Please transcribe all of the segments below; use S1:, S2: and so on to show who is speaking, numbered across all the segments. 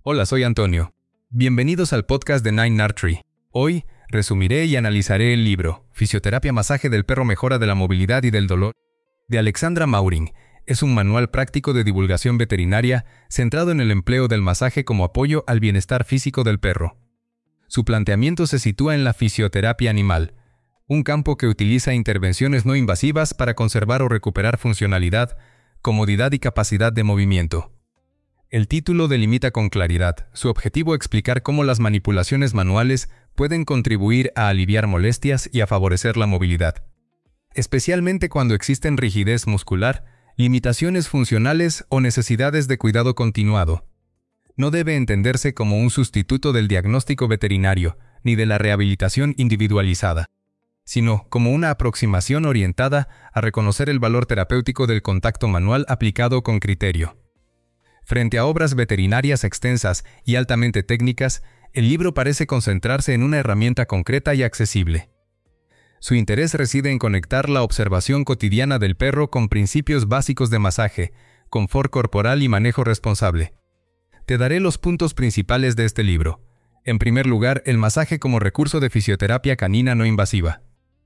S1: Hola, soy Antonio. Bienvenidos al podcast de Nine Nard Tree. Hoy resumiré y analizaré el libro Fisioterapia Masaje del Perro Mejora de la Movilidad y del Dolor de Alexandra Mauring. Es un manual práctico de divulgación veterinaria centrado en el empleo del masaje como apoyo al bienestar físico del perro. Su planteamiento se sitúa en la fisioterapia animal, un campo que utiliza intervenciones no invasivas para conservar o recuperar funcionalidad, comodidad y capacidad de movimiento. El título delimita con claridad su objetivo: explicar cómo las manipulaciones manuales pueden contribuir a aliviar molestias y a favorecer la movilidad, especialmente cuando existen rigidez muscular, limitaciones funcionales o necesidades de cuidado continuado. No debe entenderse como un sustituto del diagnóstico veterinario ni de la rehabilitación individualizada, sino como una aproximación orientada a reconocer el valor terapéutico del contacto manual aplicado con criterio. Frente a obras veterinarias extensas y altamente técnicas, el libro parece concentrarse en una herramienta concreta y accesible. Su interés reside en conectar la observación cotidiana del perro con principios básicos de masaje, confort corporal y manejo responsable. Te daré los puntos principales de este libro. En primer lugar, el masaje como recurso de fisioterapia canina no invasiva.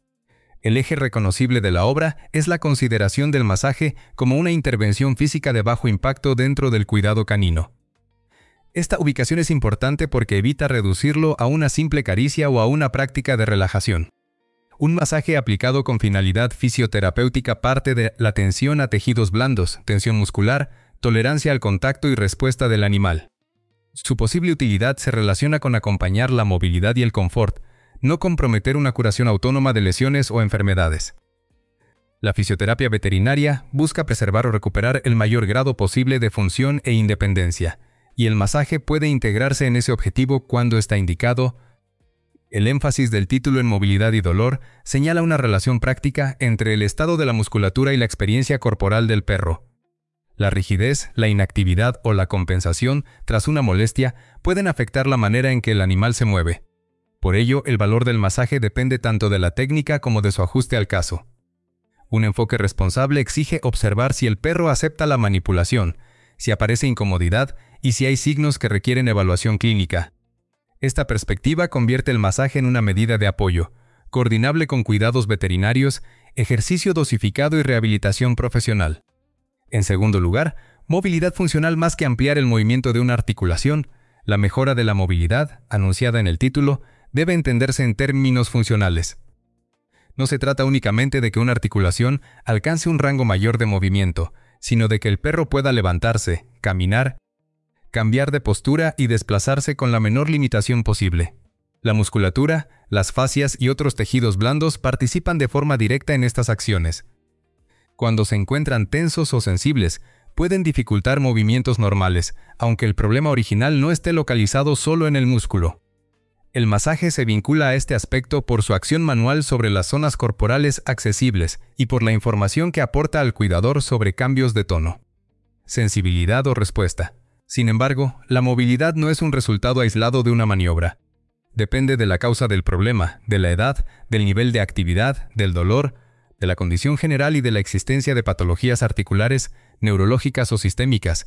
S1: El eje reconocible de la obra es la consideración del masaje como una intervención física de bajo impacto dentro del cuidado canino. Esta ubicación es importante porque evita reducirlo a una simple caricia o a una práctica de relajación. Un masaje aplicado con finalidad fisioterapéutica parte de la tensión a tejidos blandos, tensión muscular, tolerancia al contacto y respuesta del animal. Su posible utilidad se relaciona con acompañar la movilidad y el confort, no comprometer una curación autónoma de lesiones o enfermedades. La fisioterapia veterinaria busca preservar o recuperar el mayor grado posible de función e independencia, y el masaje puede integrarse en ese objetivo cuando está indicado. El énfasis del título en movilidad y dolor señala una relación práctica entre el estado de la musculatura y la experiencia corporal del perro. La rigidez, la inactividad o la compensación tras una molestia pueden afectar la manera en que el animal se mueve. Por ello, el valor del masaje depende tanto de la técnica como de su ajuste al caso. Un enfoque responsable exige observar si el perro acepta la manipulación, si aparece incomodidad y si hay signos que requieren evaluación clínica. Esta perspectiva convierte el masaje en una medida de apoyo, coordinable con cuidados veterinarios, ejercicio dosificado y rehabilitación profesional. En segundo lugar, movilidad funcional más que ampliar el movimiento de una articulación. La mejora de la movilidad, anunciada en el título, debe entenderse en términos funcionales. No se trata únicamente de que una articulación alcance un rango mayor de movimiento, sino de que el perro pueda levantarse, caminar, cambiar de postura y desplazarse con la menor limitación posible. La musculatura, las fascias y otros tejidos blandos participan de forma directa en estas acciones. Cuando se encuentran tensos o sensibles, pueden dificultar movimientos normales, aunque el problema original no esté localizado solo en el músculo. El masaje se vincula a este aspecto por su acción manual sobre las zonas corporales accesibles y por la información que aporta al cuidador sobre cambios de tono, sensibilidad o respuesta. Sin embargo, la movilidad no es un resultado aislado de una maniobra. Depende de la causa del problema, de la edad, del nivel de actividad, del dolor, de la condición general y de la existencia de patologías articulares, neurológicas o sistémicas.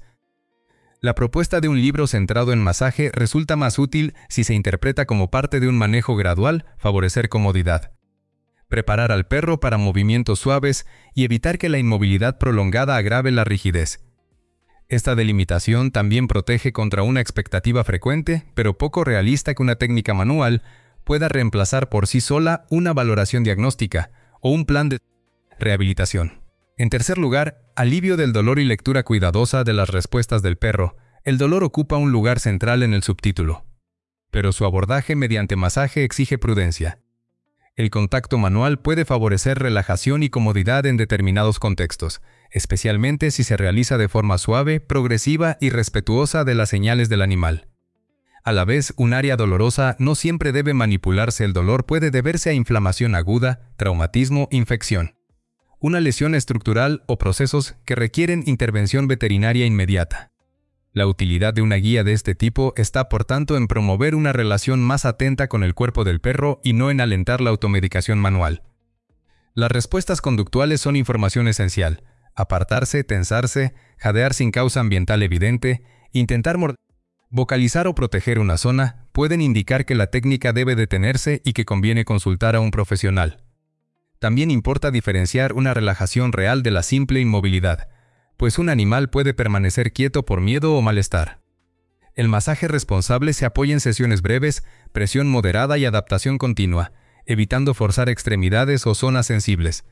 S1: La propuesta de un libro centrado en masaje resulta más útil si se interpreta como parte de un manejo gradual, favorecer comodidad, preparar al perro para movimientos suaves y evitar que la inmovilidad prolongada agrave la rigidez. Esta delimitación también protege contra una expectativa frecuente, pero poco realista, que una técnica manual pueda reemplazar por sí sola una valoración diagnóstica o un plan de rehabilitación. En tercer lugar, alivio del dolor y lectura cuidadosa de las respuestas del perro. El dolor ocupa un lugar central en el subtítulo, pero su abordaje mediante masaje exige prudencia. El contacto manual puede favorecer relajación y comodidad en determinados contextos, especialmente si se realiza de forma suave, progresiva y respetuosa de las señales del animal. A la vez, un área dolorosa no siempre debe manipularse. El dolor puede deberse a inflamación aguda, traumatismo, infección, una lesión estructural o procesos que requieren intervención veterinaria inmediata. La utilidad de una guía de este tipo está, por tanto, en promover una relación más atenta con el cuerpo del perro y no en alentar la automedicación manual. Las respuestas conductuales son información esencial. Apartarse, tensarse, jadear sin causa ambiental evidente, intentar morder, Vocalizar o proteger una zona pueden indicar que la técnica debe detenerse y que conviene consultar a un profesional. También importa diferenciar una relajación real de la simple inmovilidad, pues un animal puede permanecer quieto por miedo o malestar. El masaje responsable se apoya en sesiones breves, presión moderada y adaptación continua, evitando forzar extremidades o zonas sensibles.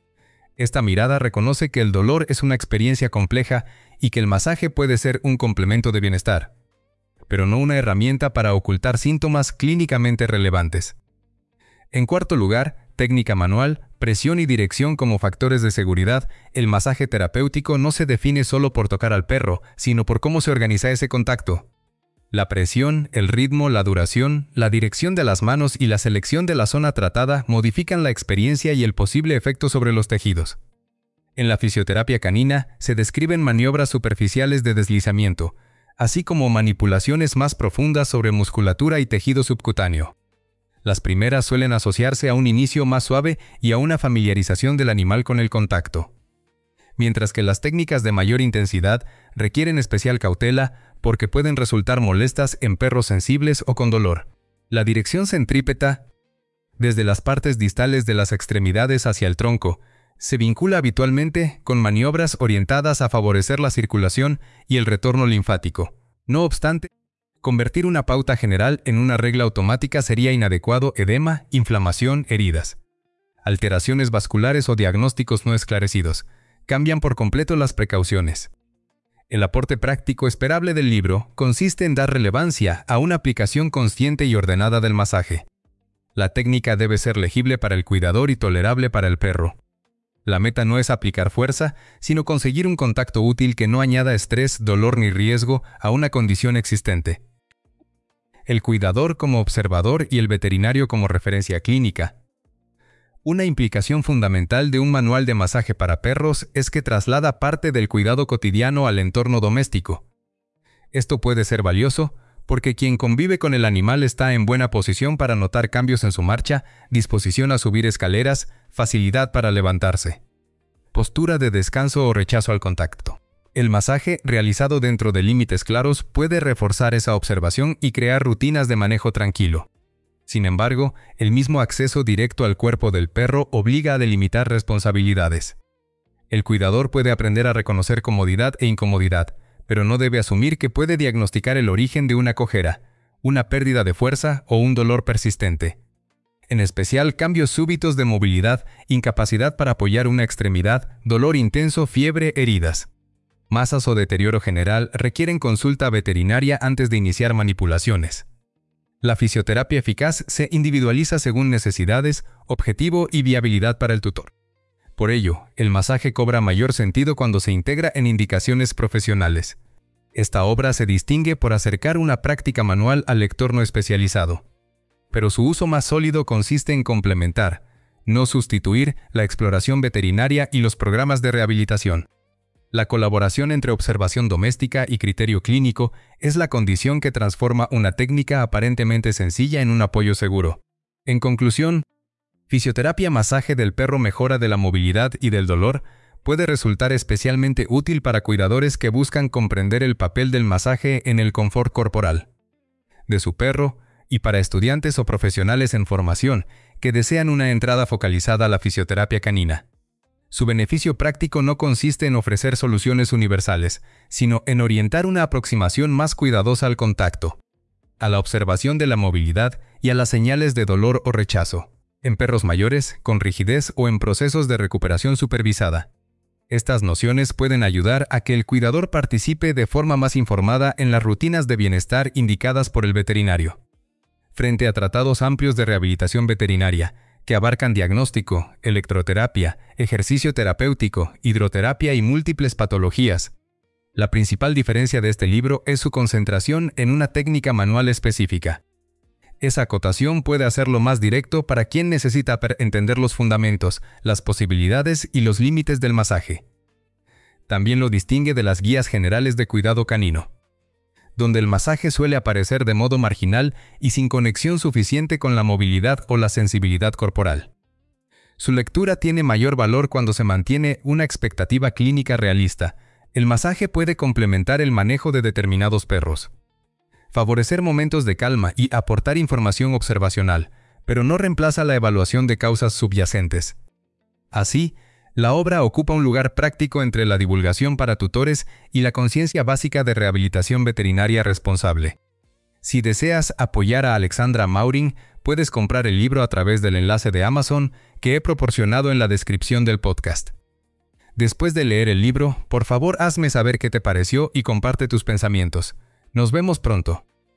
S1: Esta mirada reconoce que el dolor es una experiencia compleja y que el masaje puede ser un complemento de bienestar, pero no una herramienta para ocultar síntomas clínicamente relevantes. En cuarto lugar, técnica manual, presión y dirección como factores de seguridad. El masaje terapéutico no se define solo por tocar al perro, sino por cómo se organiza ese contacto. La presión, el ritmo, la duración, la dirección de las manos y la selección de la zona tratada modifican la experiencia y el posible efecto sobre los tejidos. En la fisioterapia canina se describen maniobras superficiales de deslizamiento, así como manipulaciones más profundas sobre musculatura y tejido subcutáneo. Las primeras suelen asociarse a un inicio más suave y a una familiarización del animal con el contacto, mientras que las técnicas de mayor intensidad requieren especial cautela porque pueden resultar molestas en perros sensibles o con dolor. La dirección centrípeta, desde las partes distales de las extremidades hacia el tronco, se vincula habitualmente con maniobras orientadas a favorecer la circulación y el retorno linfático. No obstante, convertir una pauta general en una regla automática sería inadecuado. Edema, inflamación, heridas, alteraciones vasculares o diagnósticos no esclarecidos cambian por completo las precauciones. El aporte práctico esperable del libro consiste en dar relevancia a una aplicación consciente y ordenada del masaje. La técnica debe ser legible para el cuidador y tolerable para el perro. La meta no es aplicar fuerza, sino conseguir un contacto útil que no añada estrés, dolor ni riesgo a una condición existente. El cuidador como observador y el veterinario como referencia clínica. Una implicación fundamental de un manual de masaje para perros es que traslada parte del cuidado cotidiano al entorno doméstico. Esto puede ser valioso porque quien convive con el animal está en buena posición para notar cambios en su marcha, disposición a subir escaleras, facilidad para levantarse, postura de descanso o rechazo al contacto. El masaje, realizado dentro de límites claros, puede reforzar esa observación y crear rutinas de manejo tranquilo. Sin embargo, el mismo acceso directo al cuerpo del perro obliga a delimitar responsabilidades. El cuidador puede aprender a reconocer comodidad e incomodidad, pero no debe asumir que puede diagnosticar el origen de una cojera, una pérdida de fuerza o un dolor persistente. En especial, cambios súbitos de movilidad, incapacidad para apoyar una extremidad, dolor intenso, fiebre, heridas, masas o deterioro general requieren consulta veterinaria antes de iniciar manipulaciones. La fisioterapia eficaz se individualiza según necesidades, objetivo y viabilidad para el tutor. Por ello, el masaje cobra mayor sentido cuando se integra en indicaciones profesionales. Esta obra se distingue por acercar una práctica manual al lector no especializado. Pero su uso más sólido consiste en complementar, no sustituir, la exploración veterinaria y los programas de rehabilitación. La colaboración entre observación doméstica y criterio clínico es la condición que transforma una técnica aparentemente sencilla en un apoyo seguro. En conclusión, fisioterapia masaje del perro mejora de la movilidad y del dolor puede resultar especialmente útil para cuidadores que buscan comprender el papel del masaje en el confort corporal de su perro y para estudiantes o profesionales en formación que desean una entrada focalizada a la fisioterapia canina. Su beneficio práctico no consiste en ofrecer soluciones universales, sino en orientar una aproximación más cuidadosa al contacto, a la observación de la movilidad y a las señales de dolor o rechazo, en perros mayores, con rigidez o en procesos de recuperación supervisada. Estas nociones pueden ayudar a que el cuidador participe de forma más informada en las rutinas de bienestar indicadas por el veterinario. Frente a tratados amplios de rehabilitación veterinaria, que abarcan diagnóstico, electroterapia, ejercicio terapéutico, hidroterapia y múltiples patologías, la principal diferencia de este libro es su concentración en una técnica manual específica. Esa acotación puede hacerlo más directo para quien necesita entender los fundamentos, las posibilidades y los límites del masaje. También lo distingue de las guías generales de cuidado canino, donde el masaje suele aparecer de modo marginal y sin conexión suficiente con la movilidad o la sensibilidad corporal. Su lectura tiene mayor valor cuando se mantiene una expectativa clínica realista. El masaje puede complementar el manejo de determinados perros, favorecer momentos de calma y aportar información observacional, pero no reemplaza la evaluación de causas subyacentes. Así, la obra ocupa un lugar práctico entre la divulgación para tutores y la conciencia básica de rehabilitación veterinaria responsable. Si deseas apoyar a Alexandra Mauring, puedes comprar el libro a través del enlace de Amazon que he proporcionado en la descripción del podcast. Después de leer el libro, por favor hazme saber qué te pareció y comparte tus pensamientos. Nos vemos pronto.